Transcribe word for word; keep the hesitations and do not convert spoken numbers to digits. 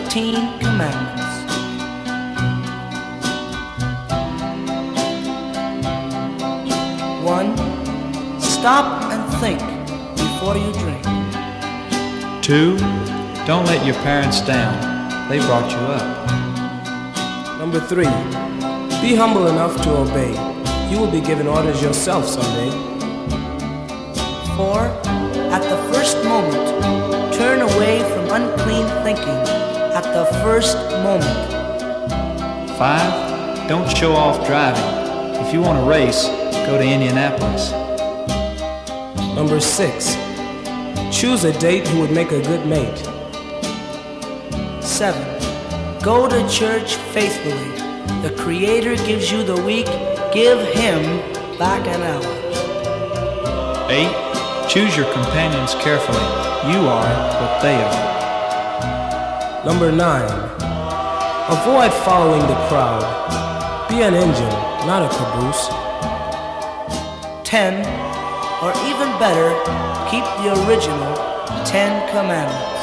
fifteen commandments. One, stop and think before you drink. Two, don't let your parents down. They brought you up. Number three, be humble enough to obey. You will be given orders yourself someday. Four, at the first moment, turn away from unclean thinking at the first moment. Five, don't show off driving. If you want to race, go to Indianapolis. Number six, choose a date who would make a good mate. Seven, go to church faithfully. The Creator gives you the week, give Him back an hour. Eight, choose your companions carefully. You are what they are. Number nine, avoid following the crowd. Be an engine, not a caboose. Ten, or even better, keep the original Ten Commandments.